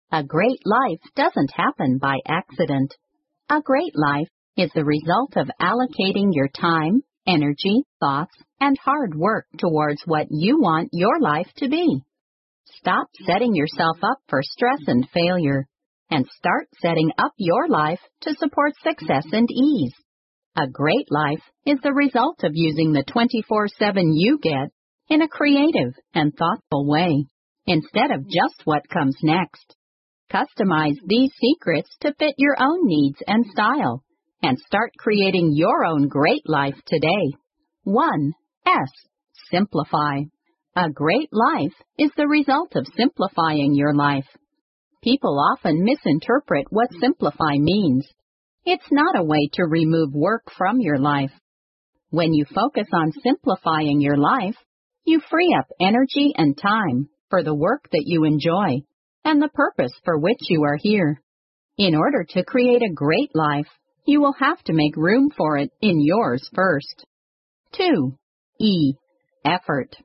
A great life doesn't happen by accident. A great life is the result of allocating your time, energy, thoughts, and hard work towards what you want your life to be. Stop setting yourself up for stress and failure, and start setting up your life to support success and ease. A great life is the result of using the 24/7 you get in a creative and thoughtful way, instead of just what comes next. Customize these secrets to fit your own needs and style, and start creating your own great life today. 1. S. Simplify. A great life is the result of simplifying your life. People often misinterpret what simplify means. It's not a way to remove work from your life. When you focus on simplifying your life, you free up energy and time for the work that you enjoy and the purpose for which you are here. In order to create a great life, you will have to make room for it in yours first. 2. E. Effort.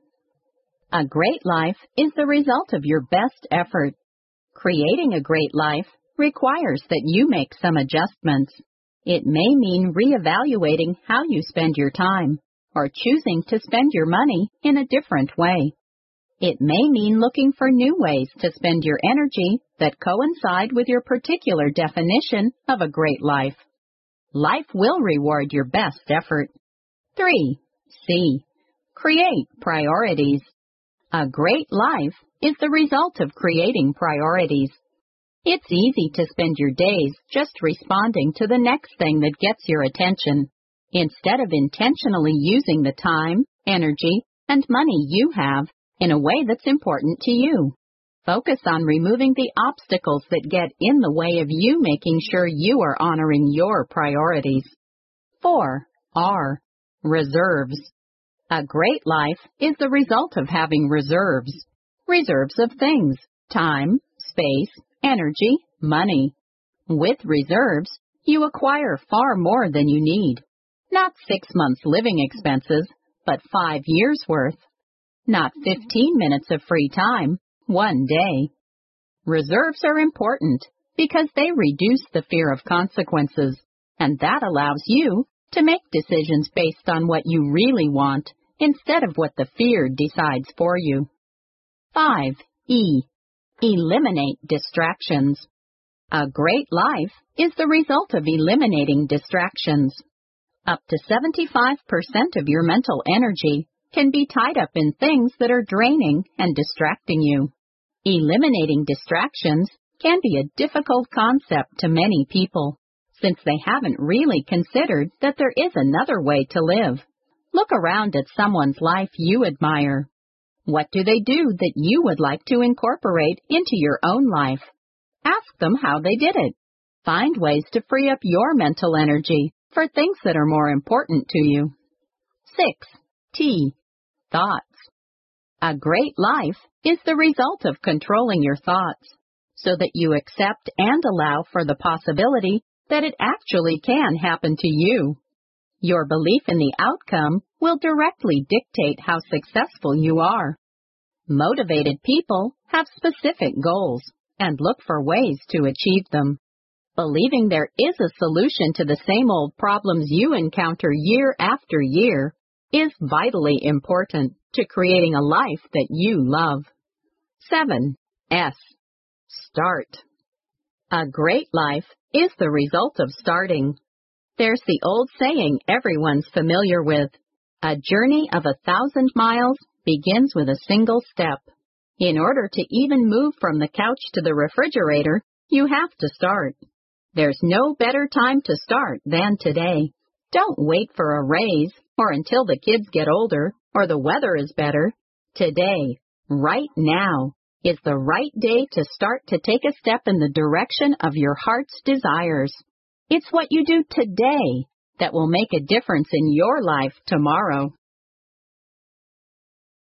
A great life is the result of your best effort. Creating a great life requires that you make some adjustments. It may mean reevaluating how you spend your time, or choosing to spend your money in a different way. It may mean looking for new ways to spend your energy that coincide with your particular definition of a great life. Life will reward your best effort. 3. C. Create priorities. A great life is the result of creating priorities. It's easy to spend your days just responding to the next thing that gets your attention, instead of intentionally using the time, energy, and money you have in a way that's important to you. Focus on removing the obstacles that get in the way of you making sure you are honoring your priorities. 4. R. Reserves. A great life is the result of having reserves. Reserves of things, time, space, energy, money. With reserves, you acquire far more than you need. Not 6 months' living expenses, but 5 years' worth. Not 15 minutes of free time, 1 day. Reserves are important because they reduce the fear of consequences, and that allows you to make decisions based on what you really want instead of what the fear decides for you. 5. E. Eliminate distractions. A great life is the result of eliminating distractions. Up to 75% of your mental energy can be tied up in things that are draining and distracting you. Eliminating distractions can be a difficult concept to many people, since they haven't really considered that there is another way to live. Look around at someone's life you admire. What do they do that you would like to incorporate into your own life? Ask them how they did it. Find ways to free up your mental energy for things that are more important to you. 6. T. Thoughts. A great life is the result of controlling your thoughts, so that you accept and allow for the possibility that it actually can happen to you. Your belief in the outcome will directly dictate how successful you are. Motivated people have specific goals and look for ways to achieve them. Believing there is a solution to the same old problems you encounter year after year is vitally important to creating a life that you love. 7. S. Start. A great life is the result of starting. There's the old saying everyone's familiar with, a journey of 1,000 miles begins with a single step. In order to even move from the couch to the refrigerator, you have to start. There's no better time to start than today. Don't wait for a raise or until the kids get older or the weather is better. Today, right now, is the right day to start to take a step in the direction of your heart's desires. It's what you do today that will make a difference in your life tomorrow.